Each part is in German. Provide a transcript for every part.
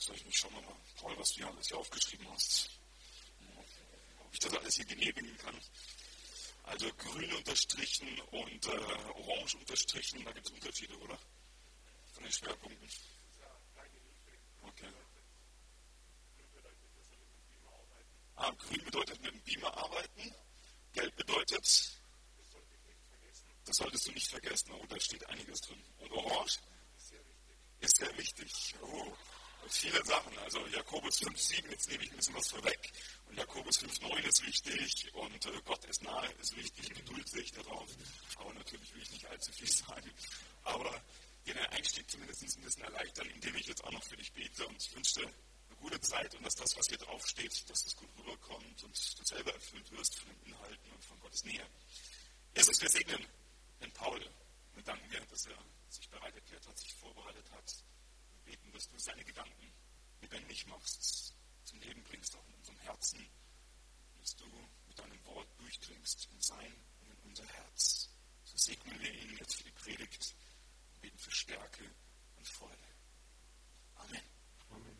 Ich schau mal, Paul, was du hier alles hier aufgeschrieben hast. Ob ich das alles hier genehmigen kann. Also grün unterstrichen und orange unterstrichen, da gibt es Unterschiede, oder? Von den Schwerpunkten. Okay. Grün bedeutet mit dem Beamer arbeiten. Gelb bedeutet, das solltest du nicht vergessen. Oh, da steht einiges drin. Und orange ist sehr wichtig. Oh, viele Sachen. Also Jakobus 5,7, jetzt nehme ich ein bisschen was vorweg. Und Jakobus 5,9 ist wichtig. Und Gott ist nahe, ist wichtig. Geduld sehe ich darauf. Aber natürlich will ich nicht allzu viel sagen. Aber den Einstieg zumindest ein bisschen erleichtern, indem ich jetzt auch noch für dich bete. Und ich wünsche dir eine gute Zeit und dass das, was hier draufsteht, dass das gut rüberkommt und du selber erfüllt wirst von den Inhalten und von Gottes Nähe. Erstens, wir segnen den Paul. Wir danken dir, dass er sich bereit erklärt hat, sich vorbereitet hat. Wir beten, dass du seine Gedanken lebendig machst, zum Leben bringst, auch in unserem Herzen. Dass du mit deinem Wort durchdringst in sein und in unser Herz. So segnen wir ihn jetzt für die Predigt und beten für Stärke und Freude. Amen. Amen.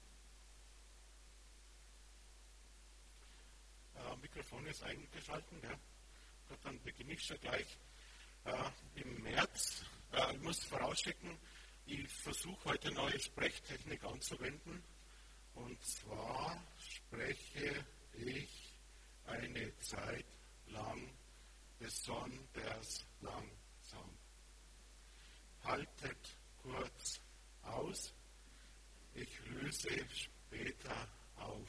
Mikrofon ist eingeschaltet, ja. Gut, dann beginne ich schon gleich. Im März, ich muss vorausschicken, ich versuche heute neue Sprechtechnik anzuwenden. Und zwar spreche ich eine Zeit lang besonders langsam. Haltet kurz aus, ich löse später auf.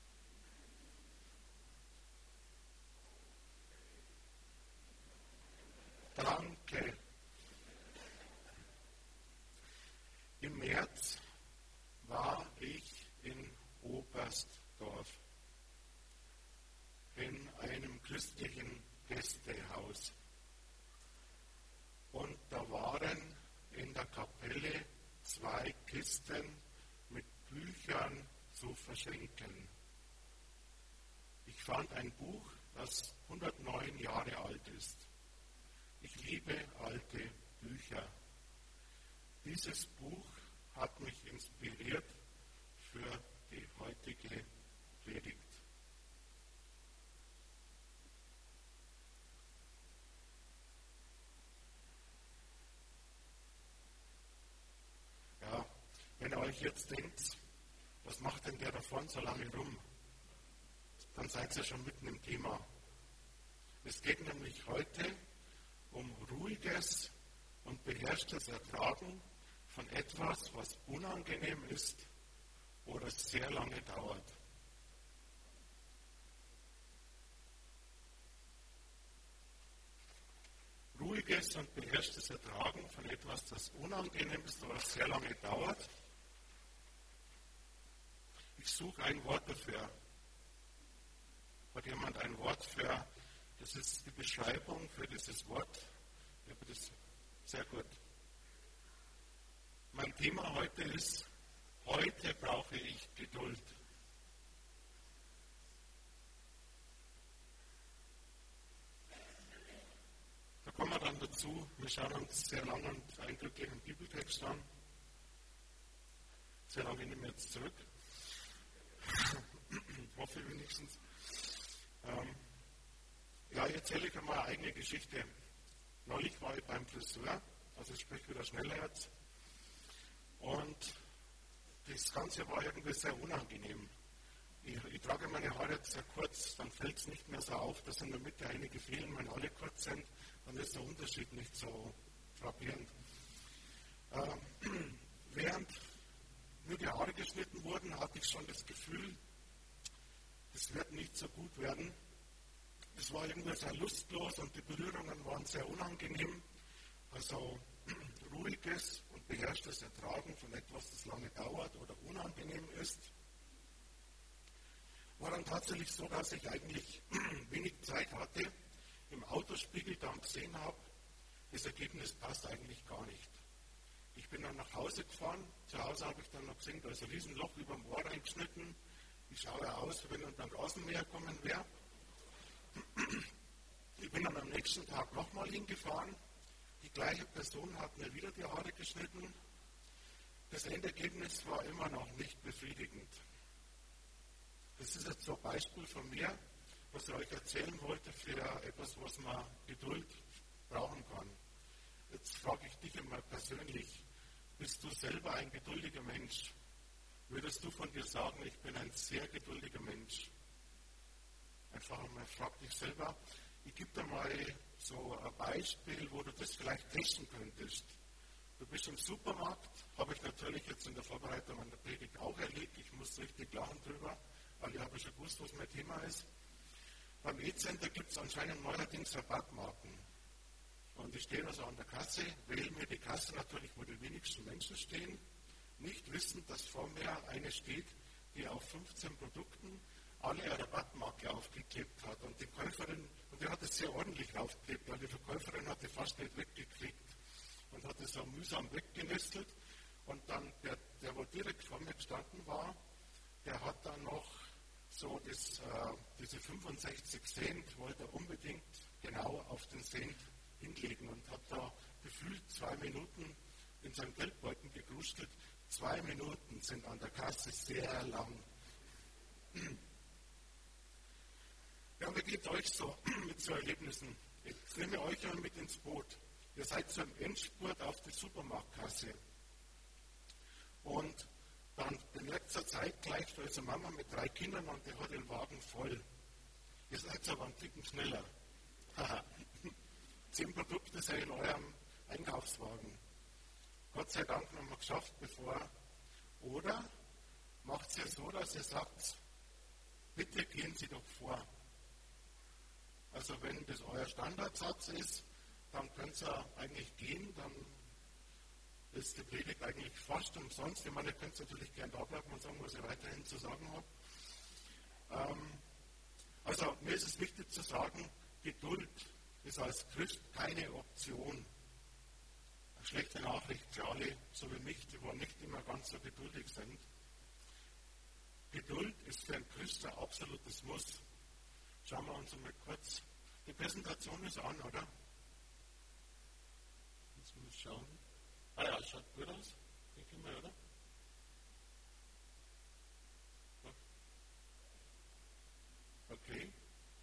Danke. Im März war ich in Oberstdorf in einem christlichen Gästehaus. Und da waren in der Kapelle 2 Kisten mit Büchern zu verschenken. Ich fand ein Buch, das 109 Jahre alt ist. Ich liebe alte Bücher. Dieses Buch hat mich inspiriert für die heutige Predigt. Ja, wenn ihr euch jetzt denkt, was macht denn der da vorne so lange rum? Dann seid ihr schon mitten im Thema. Es geht nämlich heute um ruhiges und beherrschtes Ertragen von etwas, was unangenehm ist oder sehr lange dauert. Ruhiges und beherrschtes Ertragen von etwas, das unangenehm ist oder sehr lange dauert. Ich suche ein Wort dafür. Hat jemand ein Wort für? Das ist die Beschreibung für dieses Wort. Ja, das ist sehr gut. Mein Thema heute ist, heute brauche ich Geduld. Da kommen wir dann dazu, wir schauen uns sehr lange und eindrücklichen Bibeltext an. Sehr lange nehmen wir jetzt zurück. Hoffe wenigstens. Ja, ich erzähle euch einmal eine eigene Geschichte. Neulich war ich beim Friseur, also ich spreche wieder schneller jetzt. Und das Ganze war irgendwie sehr unangenehm. Ich trage meine Haare jetzt sehr kurz, dann fällt es nicht mehr so auf, dass in der Mitte einige fehlen, wenn alle kurz sind, dann ist der Unterschied nicht so frappierend. Während mir die Haare geschnitten wurden, hatte ich schon das Gefühl, das wird nicht so gut werden. Es war irgendwie sehr lustlos und die Berührungen waren sehr unangenehm. Also ruhiges und beherrschtes Ertragen von etwas, das lange dauert oder unangenehm ist. War dann tatsächlich so, dass ich eigentlich wenig Zeit hatte, im Autospiegel dann gesehen habe, das Ergebnis passt eigentlich gar nicht. Ich bin dann nach Hause gefahren, zu Hause habe ich dann noch gesehen, da ist ein Riesenloch über dem Ohr reingeschnitten. Ich schaue aus, wenn dann beim Rasenmäher kommen wäre. Ich bin dann am nächsten Tag nochmal hingefahren. Die gleiche Person hat mir wieder die Haare geschnitten. Das Endergebnis war immer noch nicht befriedigend. Das ist jetzt so ein Beispiel von mir, was ich euch erzählen wollte für etwas, was man Geduld brauchen kann. Jetzt frage ich dich einmal persönlich, bist du selber ein geduldiger Mensch? Würdest du von dir sagen, ich bin ein sehr geduldiger Mensch? Einfach einmal frag dich selber. Ich gebe dir mal so ein Beispiel, wo du das vielleicht testen könntest. Du bist im Supermarkt, habe ich natürlich jetzt in der Vorbereitung an der Predigt auch erlebt. Ich muss richtig lachen drüber, weil ich habe schon gewusst, was mein Thema ist. Beim E-Center gibt es anscheinend neuerdings Rabattmarken. Und ich stehe also an der Kasse, wähle mir die Kasse natürlich, wo die wenigsten Menschen stehen, nicht wissend, dass vor mir eine steht, die auf 15 Produkten alle eine Rabattmarke aufgeklebt hat. Und die Käuferin, und die hat es sehr ordentlich aufgeklebt, weil die Verkäuferin hat die fast nicht weggekriegt und hat es so mühsam weggenestelt. Und dann der wo direkt vor mir gestanden war, der hat dann noch so diese 65 Cent, wollte er unbedingt genau auf den Cent hinlegen und hat da gefühlt 2 Minuten in seinem Geldbeutel gegruschelt. 2 Minuten sind an der Kasse sehr lang. Ja, wie geht euch so mit so Erlebnissen? Ich nehme euch ja mit ins Boot. Ihr seid so im Endspurt auf die Supermarktkasse. Und dann in letzter Zeit gleich, da ist eine Mama mit 3 Kindern und die hat den Wagen voll. Ihr seid aber einen Ticken schneller. 10 Produkte sind in eurem Einkaufswagen. Gott sei Dank noch mal geschafft, bevor. Oder macht es ja so, dass ihr sagt, bitte gehen Sie doch vor. Also wenn das euer Standardsatz ist, dann könnt ihr eigentlich gehen, dann ist die Predigt eigentlich fast umsonst. Ich meine, ihr könnt natürlich gerne da bleiben und sagen, was ihr weiterhin zu sagen habt. Also mir ist es wichtig zu sagen, Geduld ist als Christ keine Option. Eine schlechte Nachricht für alle, so wie mich, die wohl nicht immer ganz so geduldig sind. Geduld ist für einen Christ ein absolutes Muss. Schauen wir uns mal kurz. Die Präsentation ist an, oder? Jetzt muss ich schauen. Ah ja, schaut gut aus. Denke ich mal, oder? Okay.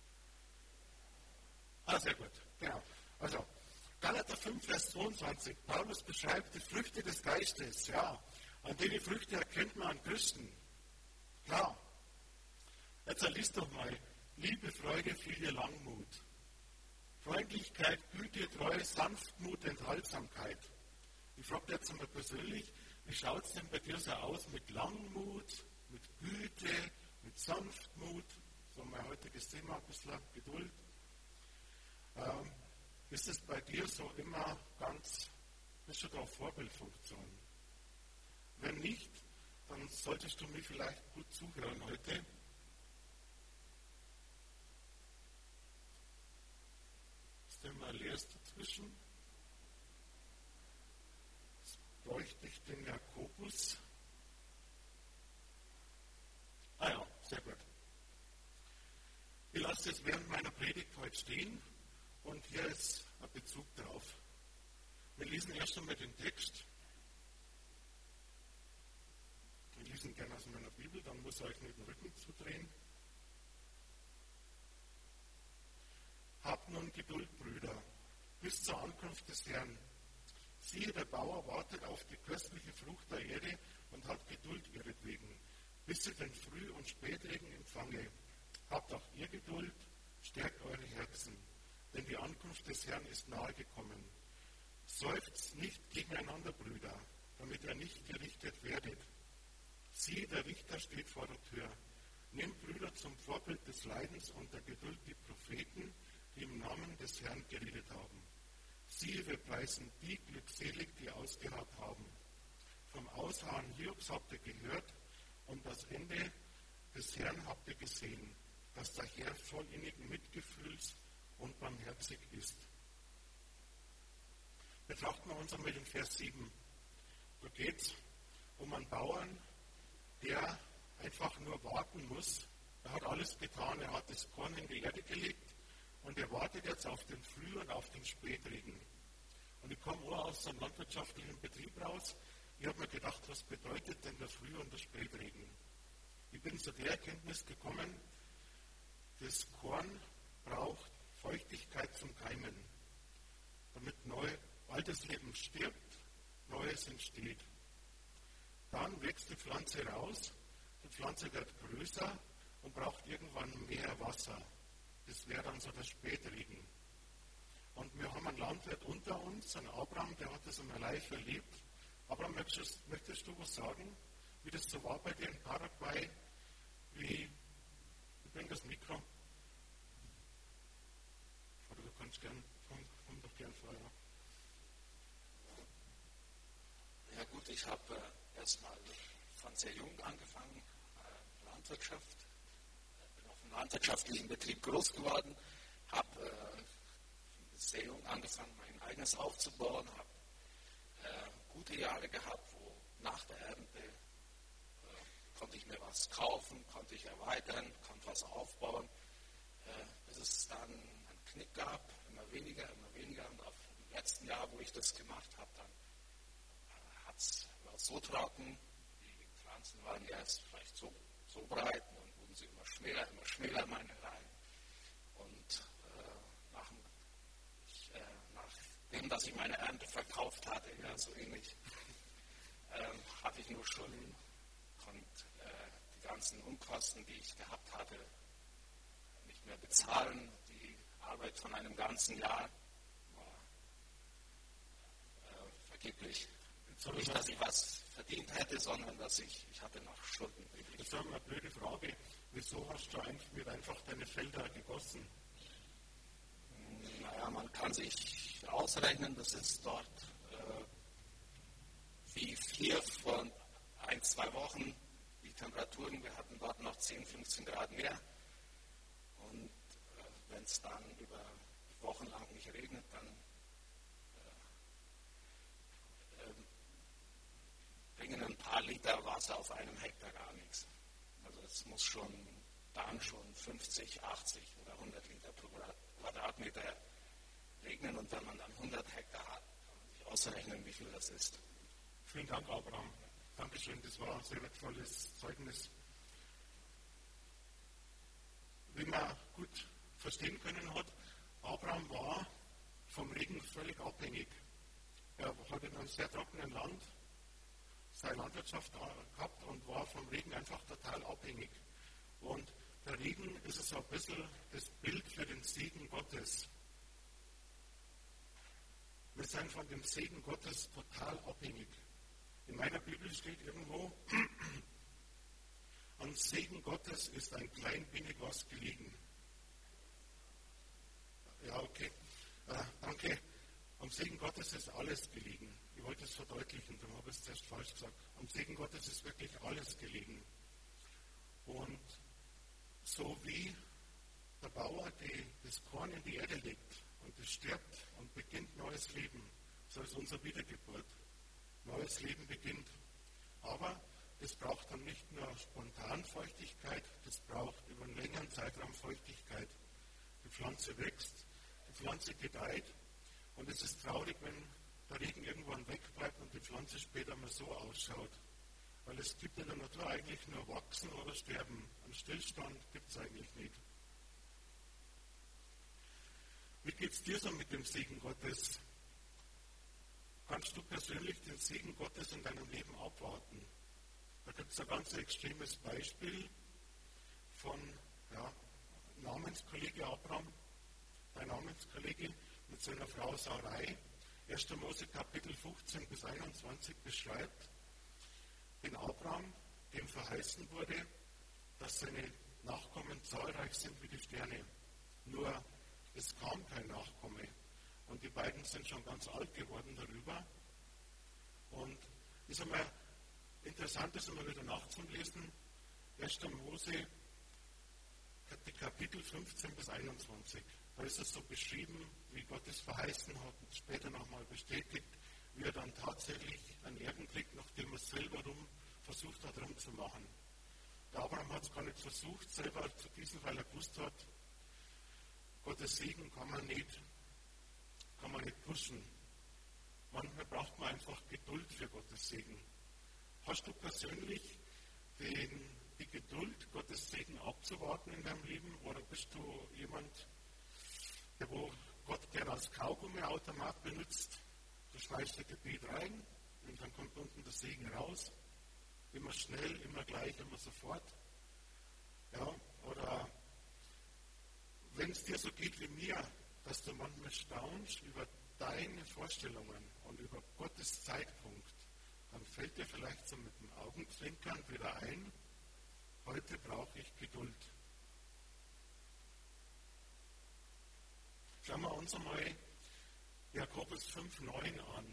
Ah, sehr gut. Genau. Also, Galater 5, Vers 22. Paulus beschreibt die Früchte des Geistes. Ja, an denen Früchte erkennt man an Christen. Klar. Jetzt liest doch mal. Liebe, Freude, Friede, Langmut. Freundlichkeit, Güte, Treue, Sanftmut, Enthaltsamkeit. Ich frage jetzt einmal persönlich, wie schaut es denn bei dir so aus mit Langmut, mit Güte, mit Sanftmut? So mein heutiges Thema, ein bisschen Geduld. Ist es bei dir so immer bist du da auf Vorbildfunktion? Wenn nicht, dann solltest du mir vielleicht gut zuhören heute. Ist da immer leeres dazwischen? Jetzt bräuchte ich den Jakobus. Ah ja, sehr gut. Ich lasse es während meiner Predigt heute stehen und hier ist ein Bezug drauf. Wir lesen erst einmal den Text. Wir lesen gerne aus meiner Bibel, dann muss ich euch nicht den Rücken zudrehen. Habt nun Geduld, Brüder, bis zur Ankunft des Herrn. Siehe, der Bauer wartet auf die köstliche Frucht der Erde und hat Geduld ihretwegen, bis sie den Früh- und Spätregen empfange. Habt auch ihr Geduld, stärkt eure Herzen, denn die Ankunft des Herrn ist nahe gekommen. Seufzt nicht gegeneinander, Brüder, damit ihr nicht gerichtet werdet. Siehe, der Richter steht vor der Tür. Nehmt, Brüder, zum Vorbild des Leidens und der Geduld die Propheten, die im Namen des Herrn geredet haben. Siehe, wir preisen die glückselig, die ausgeharrt haben. Vom Ausharren Hiobs habt ihr gehört und das Ende des Herrn habt ihr gesehen, dass der Herr voll innigen Mitgefühls und barmherzig ist. Betrachten wir uns einmal den Vers 7. Da geht es um einen Bauern, der einfach nur warten muss. Er hat alles getan, er hat das Korn in die Erde gelegt und er wartet jetzt auf den Früh- und auf den Spätregen. Und ich komme auch aus einem landwirtschaftlichen Betrieb raus. Ich habe mir gedacht, was bedeutet denn der Früh- und der Spätregen? Ich bin zu der Erkenntnis gekommen, das Korn braucht Feuchtigkeit zum Keimen, damit altes Leben stirbt, Neues entsteht. Dann wächst die Pflanze raus, die Pflanze wird größer und braucht irgendwann mehr Wasser. Das wäre dann so der Spätregen. Und wir haben einen Landwirt unter uns, einen Abraham, der hat das einmal live erlebt. Abraham, möchtest du was sagen, wie das so war bei dir in Paraguay? Ich bringe das Mikro. Oder du kannst gern, komm doch gern vorher. Ja gut, ich habe erstmal von sehr jung angefangen, Landwirtschaft. Bin auf einem landwirtschaftlichen Betrieb groß geworden, habe sehr jung angefangen, mein eigenes aufzubauen, habe gute Jahre gehabt, wo nach der Ernte konnte ich mir was kaufen, konnte ich erweitern, konnte was aufbauen, bis es dann einen Knick gab, immer weniger und auf dem letzten Jahr, wo ich das gemacht habe, dann war es so trocken, die Pflanzen waren erst vielleicht so breit und dann wurden sie immer schmäler meine Reihen. Und nachdem, dass ich meine Ernte verkauft hatte, ja so ähnlich, hatte ich nur Schulden und die ganzen Unkosten, die ich gehabt hatte, nicht mehr bezahlen. Die Arbeit von einem ganzen Jahr war vergeblich. Nicht, dass ich was verdient hätte, sondern dass ich hatte noch Schulden übrig. Jetzt haben wir eine blöde Frage. Wieso hast du nicht einfach deine Felder gegossen? Naja, man kann sich ausrechnen, das ist dort wie hier vor 1-2 Wochen die Temperaturen, wir hatten dort noch 10, 15 Grad mehr. Und wenn es dann über Wochen lang nicht regnet, dann bringen ein paar Liter Wasser auf einem Hektar gar nichts. Also es muss schon 50, 80 oder 100 Liter pro Quadratmeter regnen und wenn man dann 100 Hektar hat, kann man sich ausrechnen, wie viel das ist. Vielen Dank, Abraham. Dankeschön, das war ein sehr wertvolles Zeugnis. Wie man gut verstehen können hat, Abraham war vom Regen völlig abhängig. Er hat in einem sehr trockenen Land seine Landwirtschaft gehabt und war vom Regen einfach total abhängig. Und der Regen ist so ein bisschen das Bild für den Segen Gottes. Wir sind von dem Segen Gottes total abhängig. In meiner Bibel steht irgendwo, am Segen Gottes ist ein klein wenig was gelegen. Ja, okay. Danke. Am Segen Gottes ist alles gelegen. Ich wollte es verdeutlichen, darum habe ich es zuerst falsch gesagt. Am Segen Gottes ist wirklich alles gelegen. Und so wie der Bauer das Korn in die Erde legt und es stirbt und beginnt neues Leben, so ist unsere Wiedergeburt. Neues Leben beginnt. Aber das braucht dann nicht nur spontan Feuchtigkeit, das braucht über einen längeren Zeitraum Feuchtigkeit. Die Pflanze wächst, die Pflanze gedeiht und es ist traurig, wenn der Regen irgendwann wegbleibt und die Pflanze später mal so ausschaut. Weil es gibt in der Natur eigentlich nur Wachsen oder Sterben. Einen Stillstand gibt es eigentlich nicht. Wie geht es dir so mit dem Segen Gottes? Kannst du persönlich den Segen Gottes in deinem Leben abwarten? Da gibt es ein ganz extremes Beispiel von Namenskollege Abraham, dein Namenskollege mit seiner Frau Sarai. 1. Mose Kapitel 15 bis 21 beschreibt den Abraham, dem verheißen wurde, dass seine Nachkommen zahlreich sind wie die Sterne. Nur es kam kein Nachkomme. Und die beiden sind schon ganz alt geworden darüber. Und ist einmal interessant, das immer wieder nachzulesen. 1. Mose, die Kapitel 15 bis 21. Da ist es so beschrieben, wie Gott es verheißen hat und später nochmal bestätigt, wie er dann tatsächlich einen Erben kriegt, nachdem er es selber versucht hat, rumzumachen. Der Abraham hat es gar nicht versucht, selber zu gießen, weil er gewusst hat, Gottes Segen kann man nicht pushen. Manchmal braucht man einfach Geduld für Gottes Segen. Hast du persönlich die Geduld, Gottes Segen abzuwarten in deinem Leben? Oder bist du jemand, der wo Gott gerne als Kaugummiautomat benutzt? Du schmeißt das Gebet rein und dann kommt unten der Segen raus. Immer schnell, immer gleich, immer sofort. Ja, oder wenn es dir so geht wie mir, dass du manchmal staunst über deine Vorstellungen und über Gottes Zeitpunkt, dann fällt dir vielleicht so mit dem Augenzwinkern wieder ein, heute brauche ich Geduld. Schauen wir uns einmal Jakobus 5,9 an.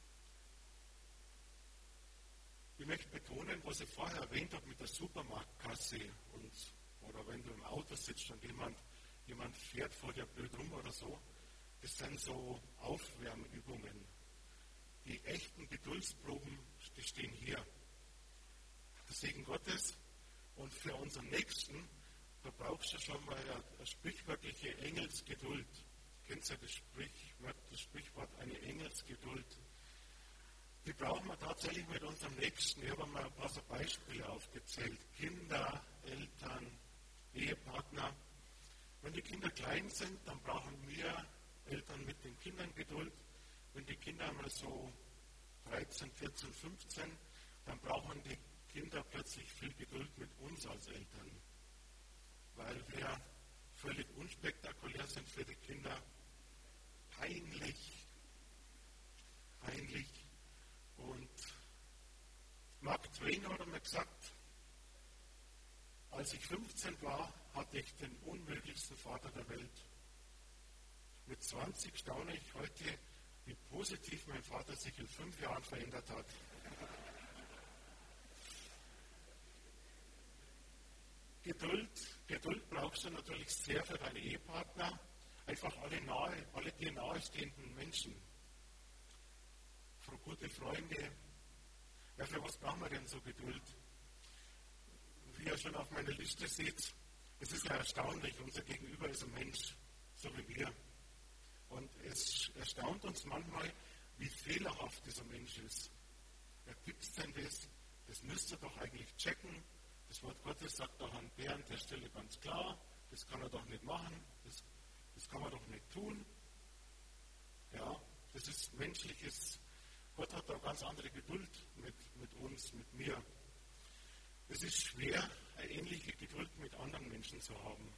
Ich möchte betonen, was ich vorher erwähnt habe mit der Supermarktkasse oder wenn du im Auto sitzt und jemand fährt vor dir blöd rum oder so, das sind so Aufwärmübungen. Die echten Geduldsproben, die stehen hier. Der Segen Gottes und für unseren Nächsten, da brauchst du schon mal eine sprichwörtliche Engelsgeduld. Kennst du das Sprichwort, eine Engelsgeduld? Die brauchen wir tatsächlich mit unserem Nächsten. Ich habe mal ein paar so Beispiele aufgezählt. Kinder, Eltern, Ehepartner. Wenn die Kinder klein sind, dann brauchen wir Eltern mit den Kindern Geduld. Wenn die Kinder einmal so 13, 14, 15, dann brauchen die Kinder plötzlich viel Geduld mit uns als Eltern. Weil wir völlig unspektakulär sind für die Kinder. Peinlich. Und Mark Twain hat einmal gesagt, als ich 15 war, hatte ich den unmöglichsten Vater der Welt. Mit 20 staune ich heute, wie positiv mein Vater sich in 5 Jahren verändert hat. Geduld brauchst du natürlich sehr für deine Ehepartner, einfach alle dir nahestehenden Menschen. Für gute Freunde. Ja, für was brauchen wir denn so Geduld? Wie ihr schon auf meiner Liste seht, es ist ja erstaunlich, unser Gegenüber ist ein Mensch, so wie wir. Und es erstaunt uns manchmal, wie fehlerhaft dieser Mensch ist. Wer gibt's denn das? Das müsst ihr doch eigentlich checken. Das Wort Gottes sagt doch an der Stelle ganz klar, das kann er doch nicht machen, das kann man doch nicht tun. Ja, das ist menschliches. Gott hat da ganz andere Geduld mit uns, mit mir. Es ist schwer, eine ähnliche Geduld mit anderen Menschen zu haben.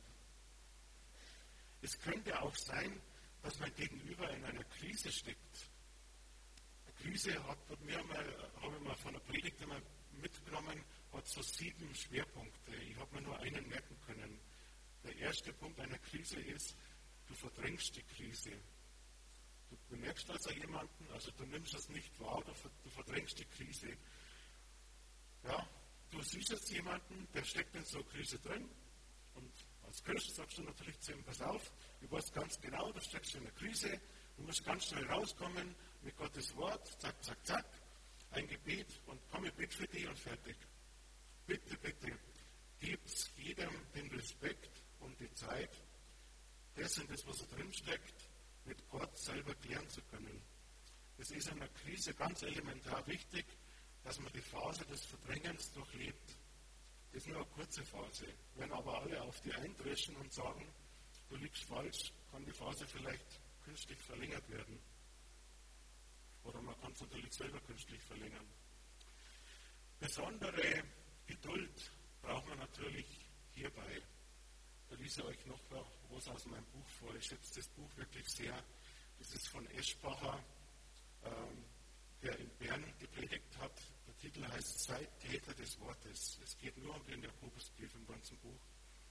Es könnte auch sein, dass mein Gegenüber in einer Krise steckt. Eine Krise habe ich mal von der Predigt einmal mitgenommen, hat so 7 Schwerpunkte. Ich habe mir nur einen merken können. Der erste Punkt einer Krise ist, du verdrängst die Krise. Du bemerkst also jemanden, also du nimmst es nicht wahr, du verdrängst die Krise. Ja, du siehst jetzt jemanden, der steckt in so einer Krise drin und als Christ sagst du natürlich zu ihm, pass auf, du weißt ganz genau, du steckst in einer Krise, du musst ganz schnell rauskommen mit Gottes Wort, zack, zack, zack, ein Gebet und komm, ich bete für dich und fertig. Bitte, bitte, gib's jedem den Respekt und die Zeit, das und das, was da drin steckt, mit Gott selber klären zu können. Es ist in einer Krise ganz elementar wichtig, dass man die Phase des Verdrängens durchlebt. Das ist nur eine kurze Phase. Wenn aber alle auf die eindreschen und sagen, du liegst falsch, kann die Phase vielleicht künstlich verlängert werden. Oder man kann es natürlich selber künstlich verlängern. Besondere Geduld braucht man natürlich hierbei. Da lese ich euch noch was aus meinem Buch vor. Ich schätze das Buch wirklich sehr. Das ist von Eschbacher, der in Bern gepredigt hat. Der Titel heißt Seid Täter des Wortes. Es geht nur um den Jakobusbrief im ganzen Buch.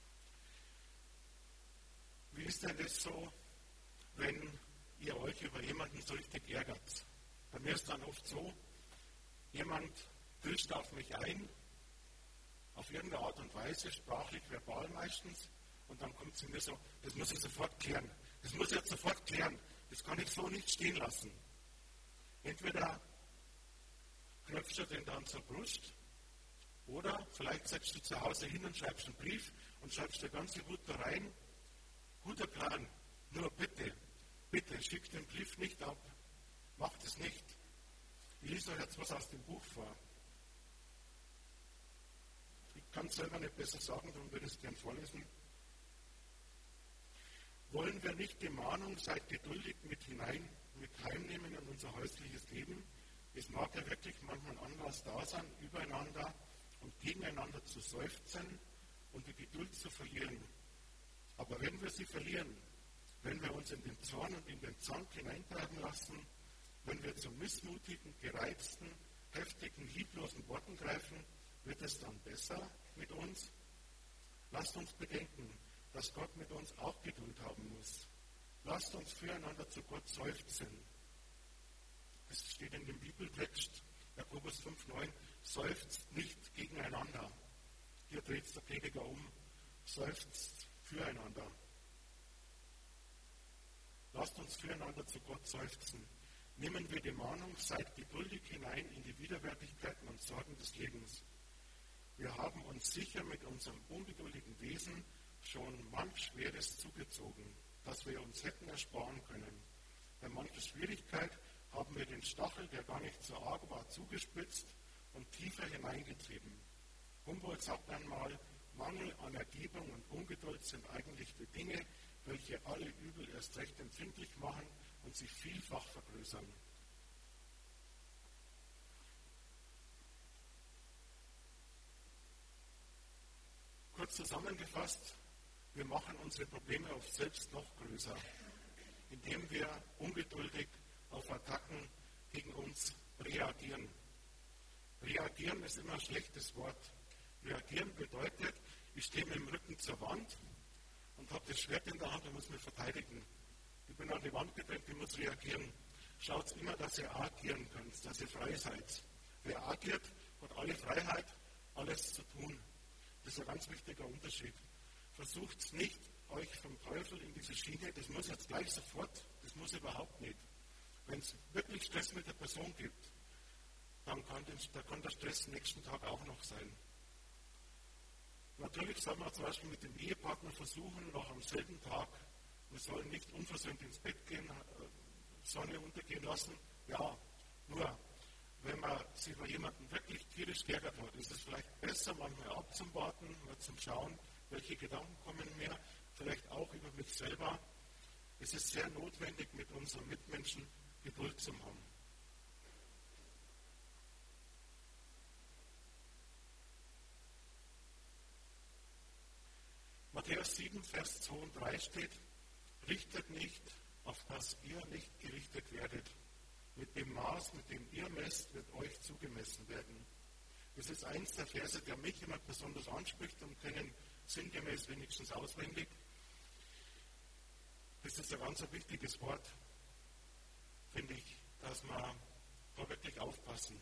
Wie ist denn das so, wenn ihr euch über jemanden so richtig ärgert? Bei mir ist dann oft so, jemand dürstet auf mich ein, auf irgendeine Art und Weise, sprachlich, verbal meistens, und dann kommt sie mir so, das muss ich sofort klären. Das muss ich jetzt sofort klären. Das kann ich so nicht stehen lassen. Entweder knöpfst du den dann zur Brust, oder vielleicht setzt du zu Hause hin und schreibst einen Brief und schreibst dir ganz gut da rein, guter Plan, nur bitte, bitte schick den Brief nicht ab. Macht es nicht. Ich lese euch jetzt was aus dem Buch vor. Ich kann es selber nicht besser sagen, darum würde ich es gern vorlesen. Wollen wir nicht die Mahnung, seid geduldig mit heimnehmen in unser häusliches Leben? Es mag ja wirklich manchmal Anlass da sein, übereinander und gegeneinander zu seufzen und die Geduld zu verlieren. Aber wenn wir sie verlieren, wenn wir uns in den Zorn und in den Zank hineintreiben lassen, wenn wir zu missmutigen, gereizten, heftigen, lieblosen Worten greifen, wird es dann besser mit uns? Lasst uns bedenken, dass Gott mit uns auch Geduld haben muss. Lasst uns füreinander zu Gott seufzen. Es steht in dem Bibeltext, Jakobus 5,9, seufzt nicht gegeneinander. Hier dreht es der Prediger um, seufzt füreinander. Lasst uns füreinander zu Gott seufzen. Nehmen wir die Mahnung, seid geduldig hinein in die Widerwärtigkeiten und Sorgen des Lebens. Wir haben uns sicher mit unserem ungeduldigen Wesen schon manch Schweres zugezogen, das wir uns hätten ersparen können. Bei mancher Schwierigkeit haben wir den Stachel, der gar nicht so arg war, zugespitzt und tiefer hineingetrieben. Humboldt sagt einmal, Mangel an Ergebung und Ungeduld sind eigentlich die Dinge, welche alle Übel erst recht empfindlich machen und sich vielfach vergrößern. Kurz zusammengefasst, wir machen unsere Probleme oft selbst noch größer, indem wir ungeduldig auf Attacken gegen uns reagieren. Reagieren ist immer ein schlechtes Wort. Reagieren bedeutet, ich stehe mit dem Rücken zur Wand und habe das Schwert in der Hand und muss mich verteidigen. Ich bin an die Wand gedrängt, ich muss reagieren. Schaut immer, dass ihr agieren könnt, dass ihr frei seid. Wer agiert, hat alle Freiheit, alles zu tun. Das ist ein ganz wichtiger Unterschied. Versucht nicht, euch vom Teufel in diese Schiene, das muss jetzt gleich sofort, das muss überhaupt nicht. Wenn es wirklich Stress mit der Person gibt, dann kann der Stress nächsten Tag auch noch sein. Natürlich soll man zum Beispiel mit dem Ehepartner versuchen, noch am selben Tag, wir sollen nicht unversöhnt ins Bett gehen, Sonne untergehen lassen. Ja, nur wenn man sich bei jemandem wirklich tierisch geärgert hat, ist es vielleicht besser, manchmal abzuwarten, mal zum Schauen, welche Gedanken kommen mir, vielleicht auch über mich selber. Es ist sehr notwendig, mit unseren Mitmenschen Geduld zu haben. Matthäus 7, Vers 2 und 3 steht, richtet nicht, auf dass ihr nicht gerichtet werdet. Mit dem Maß, mit dem ihr messt, wird euch zugemessen werden. Das ist eins der Verse, der mich immer besonders anspricht und können sinngemäß wenigstens auswendig. Das ist ein ganz wichtiges Wort, finde ich, dass wir da wirklich aufpassen.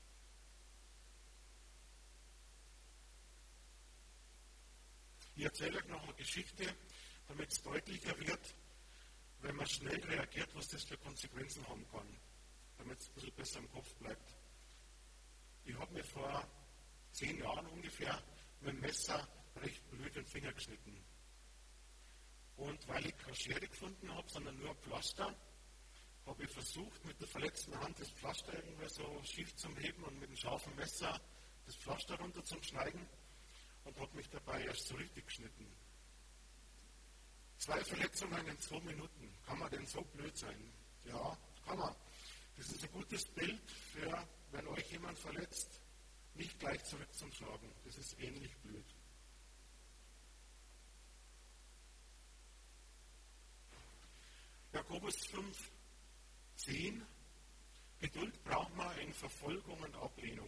Ich erzähle euch noch eine Geschichte, damit es deutlicher wird, wenn man schnell reagiert, was das für Konsequenzen haben kann, damit es ein bisschen besser im Kopf bleibt. Ich habe mir vor 10 Jahren ungefähr mit dem Messer recht blöd den Finger geschnitten. Und weil ich keine Schere gefunden habe, sondern nur ein Pflaster, habe ich versucht, mit der verletzten Hand das Pflaster irgendwie so schief zu heben und mit einem scharfen Messer das Pflaster runter zu schneiden und habe mich dabei erst so richtig geschnitten. 2 Verletzungen in 2 Minuten. Kann man denn so blöd sein? Ja, kann man. Das ist ein gutes Bild für, wenn euch jemand verletzt, nicht gleich zurückzuschlagen. Das ist ähnlich blöd. Jakobus 5, 10. Geduld braucht man in Verfolgung und Ablehnung.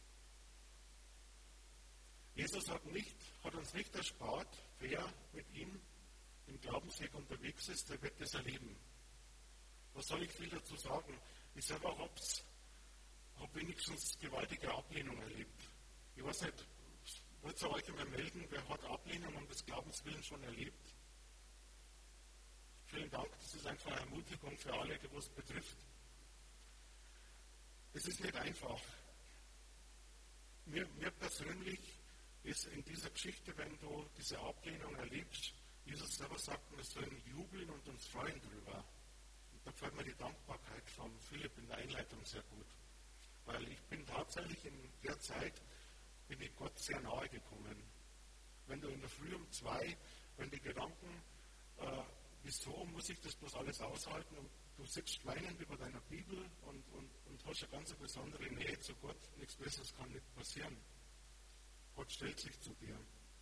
Jesus hat uns nicht erspart, wer mit ihm im Glaubensweg unterwegs ist, der wird das erleben. Was soll ich viel dazu sagen? Ich selber habe wenigstens gewaltige Ablehnung erlebt. Ich weiß nicht, wollt ihr euch einmal melden, wer hat Ablehnung um des Glaubenswillen schon erlebt? Vielen Dank, das ist einfach eine Ermutigung für alle, die was betrifft. Es ist nicht einfach. Mir persönlich ist in dieser Geschichte, wenn du diese Ablehnung erlebst, Jesus selber sagt, wir sollen jubeln und uns freuen darüber. Da gefällt mir die Dankbarkeit von Philipp in der Einleitung sehr gut. Weil ich bin tatsächlich in der Zeit, bin ich Gott sehr nahe gekommen. Wenn du in der Früh um 2, wenn die Gedanken, wieso muss ich das bloß alles aushalten, und du sitzt weinend über deiner Bibel und hast eine ganz besondere Nähe zu Gott, nichts Besseres kann nicht passieren. Gott stellt sich zu dir.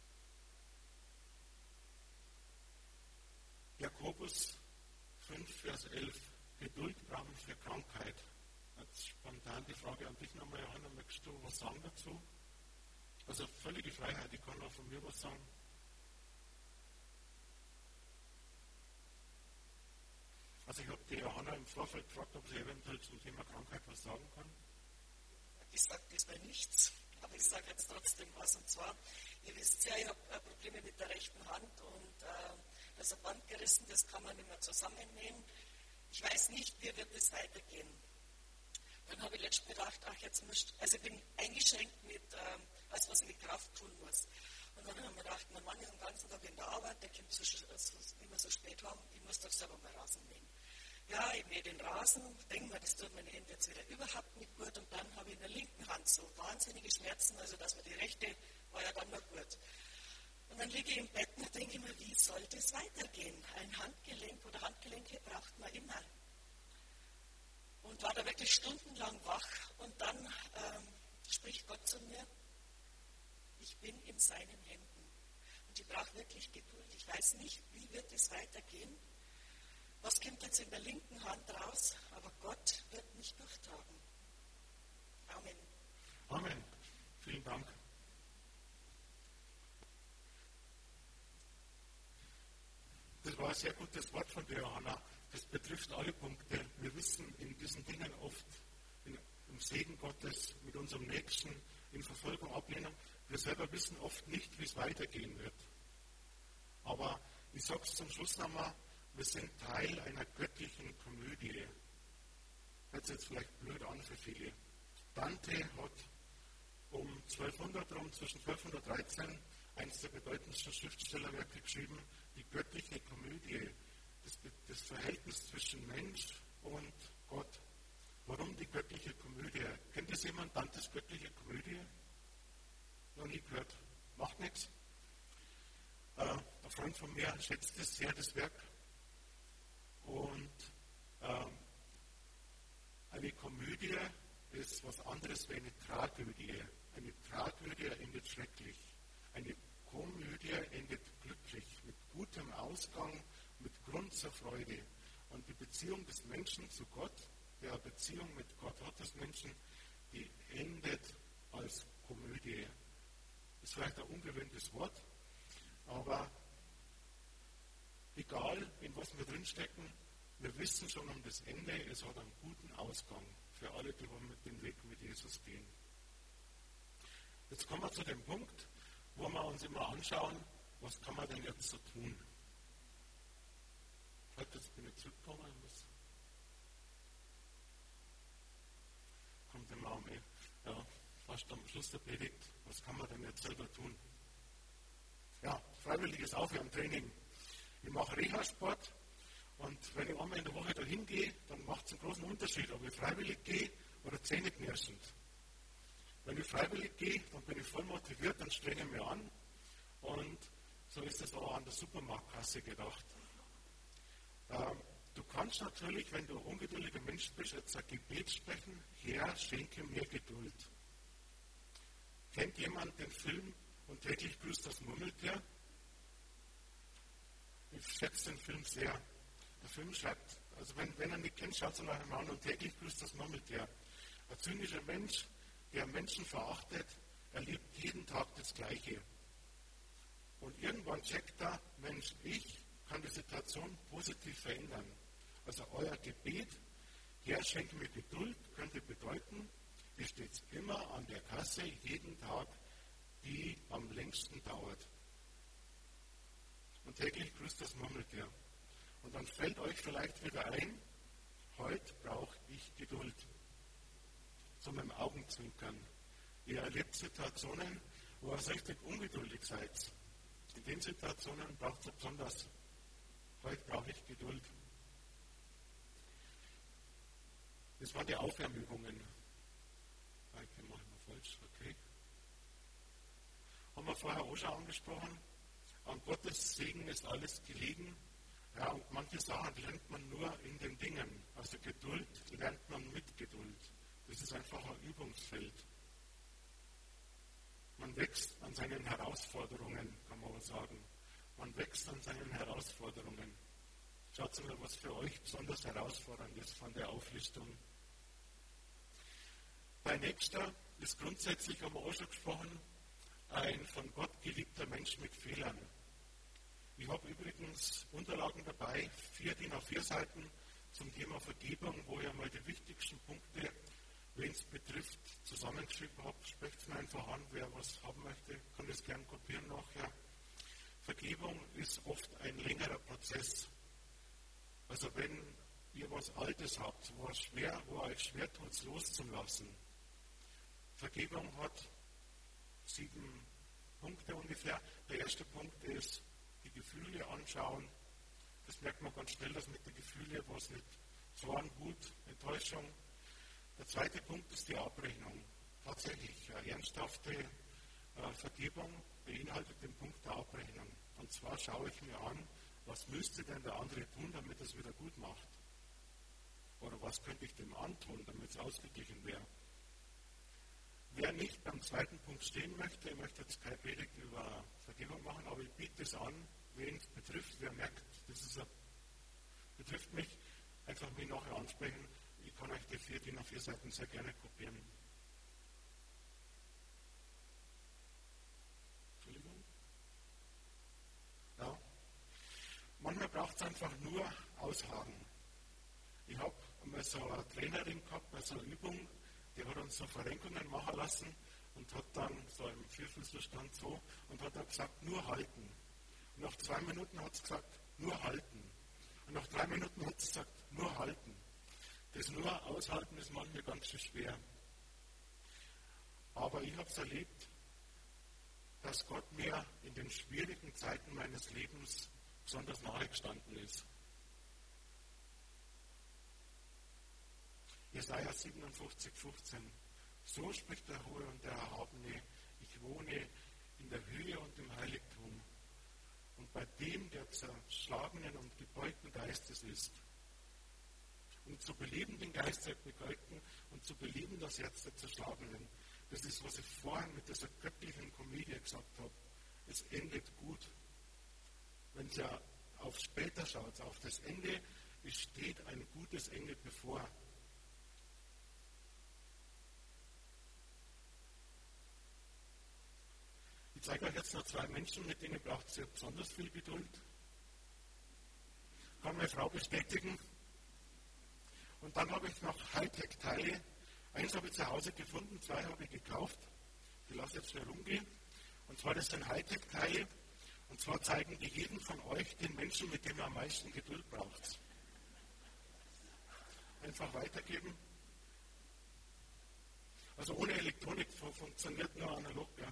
Jakobus 5, Vers 11. Geduld brauchen für Krankheit. Jetzt spontan die Frage an dich nochmal, Johanna, möchtest du was sagen dazu? Also völlige Freiheit, ich kann auch von mir was sagen. Also ich habe die Johanna im Vorfeld gefragt, ob sie eventuell zum Thema Krankheit was sagen kann. Ich sage diesmal nichts, aber ich sage jetzt trotzdem was. Und zwar, ihr wisst ja, ich habe Probleme mit der rechten Hand und da ist ein Band gerissen, das kann man nicht mehr zusammennähen. Ich weiß nicht, wie wird es weitergehen. Dann habe ich letztens gedacht, also ich bin eingeschränkt mit was ich mit Kraft tun muss. Und dann habe ich mir gedacht, mein Mann ist den ganzen Tag in der Arbeit, der kommt immer so spät haben, ich muss doch selber mal Rasen mähen. Ja, ich mähe den Rasen, denke mir, das tut meine Hände jetzt wieder überhaupt nicht gut, und dann habe ich in der linken Hand so wahnsinnige Schmerzen, also dass mir die rechte war ja dann noch gut. Und dann liege ich im Bett und denke mir, wie soll das weitergehen? Ein Handgelenk oder Handgelenke braucht man immer. Und war da wirklich stundenlang wach, und dann spricht Gott zu mir, ich bin in seinen Händen und ich brauche wirklich Geduld. Ich weiß nicht, wie wird es weitergehen. Was kommt jetzt in der linken Hand raus, aber Gott wird mich durchtragen. Amen. Amen. Vielen Dank. Das war ein sehr gutes Wort von dir, Johanna. Das betrifft alle Punkte. Wir wissen in diesen Dingen oft, im Segen Gottes, mit unserem Nächsten, in Verfolgung, Ablehnung, wir selber wissen oft nicht, wie es weitergehen wird. Aber ich sage es zum Schluss nochmal, wir sind Teil einer göttlichen Komödie. Hört sich jetzt vielleicht blöd an für viele. Dante hat um 1200 rum, zwischen 1213, eines der bedeutendsten Schriftstellerwerke geschrieben, die göttliche Komödie, das Verhältnis zwischen Mensch und Gott. Warum die göttliche Komödie? Kennt das jemand, Dantes göttliche Komödie? Noch nie gehört. Macht nichts. Ein Freund von mir schätzt es sehr, das Werk. Und eine Komödie ist was anderes wie eine Tragödie. Eine Tragödie endet schrecklich. Eine Komödie endet glücklich, mit gutem Ausgang, mit Grund zur Freude. Und die Beziehung des Menschen zu Gott, der Beziehung mit Gott hat des Menschen, die endet als Komödie. Das ist vielleicht ein ungewöhntes Wort, aber egal, in was wir drinstecken, wir wissen schon um das Ende, es hat einen guten Ausgang für alle, die mit den Weg mit Jesus gehen. Jetzt kommen wir zu dem Punkt, wo wir uns immer anschauen, was kann man denn jetzt so tun? Jetzt bin ich zurückgekommen. Kommt immer um, ja, fast am Schluss der Predigt, was kann man denn jetzt selber tun? Ja, freiwilliges Aufwärmtraining. Ich mache Reha-Sport, und wenn ich einmal in der Woche dahin gehe, dann macht es einen großen Unterschied, ob ich freiwillig gehe oder zähneknirschend. Wenn ich freiwillig gehe, dann bin ich voll motiviert, dann strenge ich mich an, und so ist es auch an der Supermarktkasse gedacht. Du kannst natürlich, wenn du ein ungeduldiger Mensch bist, jetzt ein Gebet sprechen, Herr, schenke mir Geduld. Kennt jemand den Film Und täglich grüßt das Murmeltier? Ich schätze den Film sehr. Der Film schreibt, also wenn er nicht kennt, schaut es euch mal an, Und täglich grüßt das Murmeltier. Ein zynischer Mensch, der Menschen verachtet, erlebt jeden Tag das Gleiche. Und irgendwann checkt er, Mensch, ich kann die Situation positiv verändern. Also euer Gebet, Herr, schenke mir Geduld, könnte bedeuten, ihr steht immer an der Kasse, jeden Tag, die am längsten dauert. Und täglich grüßt das Murmeltier. Und dann fällt euch vielleicht wieder ein, heute brauche ich Geduld. So mit dem Augenzwinkern. Ihr erlebt Situationen, wo ihr richtig ungeduldig seid. In den Situationen braucht ihr besonders, heute brauche ich Geduld. Das waren die Aufwärmübungen. Mache ich mal falsch, okay. Haben wir vorher auch schon angesprochen. An Gottes Segen ist alles gelegen. Ja, und manche Sachen lernt man nur in den Dingen. Also Geduld lernt man mit Geduld. Das ist einfach ein Übungsfeld. Man wächst an seinen Herausforderungen, kann man auch sagen. Man wächst an seinen Herausforderungen. Schaut mal, was für euch besonders herausfordernd ist von der Auflistung. Bei Nächster ist grundsätzlich, haben wir auch schon gesprochen, ein von Gott geliebter Mensch mit Fehlern. Ich habe übrigens Unterlagen dabei, 4 DIN A4 Seiten zum Thema Vergebung, wo ich einmal die wichtigsten Punkte, wen es betrifft, zusammengeschrieben habe. Sprecht es mir einfach an, wer was haben möchte, kann es gerne kopieren nachher. Vergebung ist oft ein längerer Prozess. Also wenn ihr was Altes habt, wo euch schwer tut, es loszulassen. Vergebung hat 7 Punkte ungefähr. Der erste Punkt ist, die Gefühle anschauen. Das merkt man ganz schnell, dass mit den Gefühlen was nicht Zorn, Wut, Enttäuschung. Der zweite Punkt ist die Abrechnung. Tatsächlich, eine ernsthafte Vergebung beinhaltet den Punkt der Abrechnung. Und zwar schaue ich mir an, was müsste denn der andere tun, damit er es wieder gut macht? Oder was könnte ich dem antun, damit es ausgeglichen wäre? Wer nicht beim zweiten Punkt stehen möchte, ich möchte jetzt keine Predigt über Vergebung machen, aber ich biete es an, wen es betrifft, wer merkt, betrifft mich, einfach mich nachher ansprechen. Ich kann euch die 4 DIN A4 Seiten sehr gerne kopieren. Entschuldigung. Ja. Manchmal braucht es einfach nur ausharren. Ich habe einmal so eine Trainerin gehabt bei so einer Übung, die hat uns so Verrenkungen machen lassen und hat dann so im Vierfüßlerstand so und hat dann gesagt, nur halten. Und nach 2 Minuten hat sie gesagt, nur halten. Und nach 3 Minuten hat sie gesagt, nur halten. Das nur aushalten ist manchmal ganz schön schwer. Aber ich habe es erlebt, dass Gott mir in den schwierigen Zeiten meines Lebens besonders nahe gestanden ist. Jesaja 57,15. So spricht der Hohe und der Erhabene, ich wohne in der Höhe und im Heiligtum und bei dem, der zerschlagenen und gebeugten Geistes ist. Und zu beleben den Geist der Begeugten und zu beleben das Herz der Zerschlagenen. Das ist, was ich vorhin mit dieser göttlichen Komödie gesagt habe. Es endet gut. Wenn ihr auf später schaut, auf das Ende, es steht ein gutes Ende bevor. Ich zeige euch jetzt noch 2 Menschen, mit denen braucht ihr besonders viel Geduld. Kann meine Frau bestätigen. Und dann habe ich noch Hightech-Teile. Eins habe ich zu Hause gefunden, 2 habe ich gekauft. Die lasse ich jetzt schnell rumgehen. Und zwar, das sind Hightech-Teile. Und zwar zeigen die jeden von euch den Menschen, mit dem ihr am meisten Geduld braucht. Einfach weitergeben. Also ohne Elektronik funktioniert nur analog. Ja.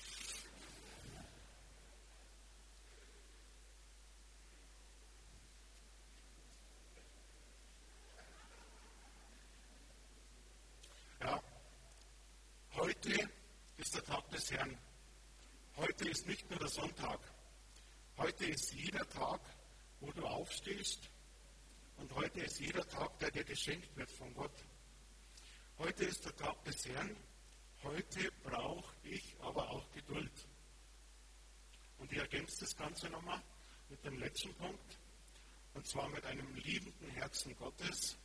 Ja, heute ist der Tag des Herrn. Heute ist nicht nur der Sonntag. Heute ist jeder Tag, wo du aufstehst. Und heute ist jeder Tag, der dir geschenkt wird von Gott. Heute ist der Tag des Herrn. Heute brauche ich aber auch Geduld. Und ich ergänze das Ganze nochmal mit dem letzten Punkt. Und zwar mit einem liebenden Herzen Gottes.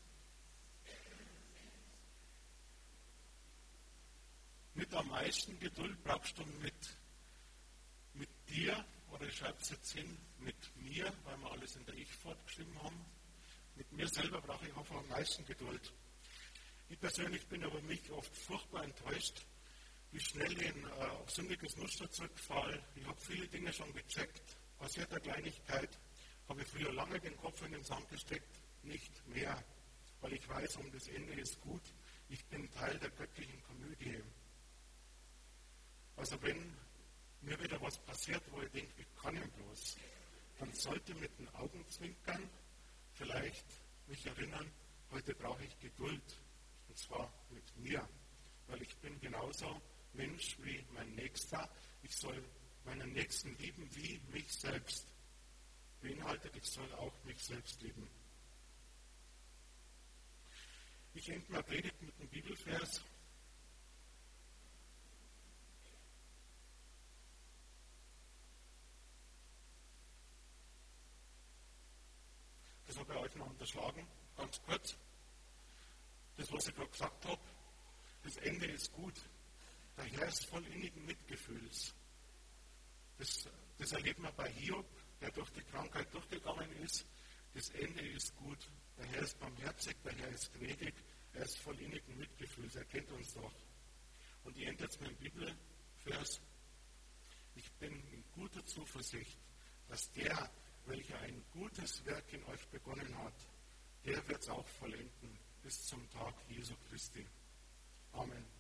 Mit am meisten Geduld brauchst du mit dir, oder ich schreibe es jetzt hin, mit mir, weil wir alles in der Ich-Form geschrieben haben. Mit mir selber brauche ich einfach am meisten Geduld. Ich persönlich bin über mich oft furchtbar enttäuscht, wie schnell ich in sündiges Muster zurückfalle. Ich habe viele Dinge schon gecheckt. Passiert eine Kleinigkeit, habe ich früher lange den Kopf in den Sand gesteckt, nicht mehr, weil ich weiß, um das Ende ist gut. Ich bin Teil der göttlichen Komödie. Also wenn mir wieder was passiert, wo ich denke, wie kann ich bloß, dann sollte mit den Augenzwinkern vielleicht mich erinnern, heute brauche ich Geduld. Und zwar mit mir. Weil ich bin genauso Mensch wie mein Nächster. Ich soll meinen Nächsten lieben wie mich selbst. Beinhaltet, ich soll auch mich selbst lieben. Ich ende meine Predigt mit einem Bibelvers. Das habe ich euch noch unterschlagen, ganz kurz. Das, was ich gerade gesagt habe, das Ende ist gut. Der Herr ist voll innigen Mitgefühls. Das erlebt man bei Hiob, der durch die Krankheit durchgegangen ist. Das Ende ist gut. Der Herr ist barmherzig, der Herr ist gnädig, er ist voll innigen Mitgefühls, er kennt uns doch. Und ich ende jetzt mit dem Bibelvers. Ich bin in guter Zuversicht, dass der, welcher ein gutes Werk in euch begonnen hat, der wird es auch vollenden bis zum Tag Jesu Christi. Amen.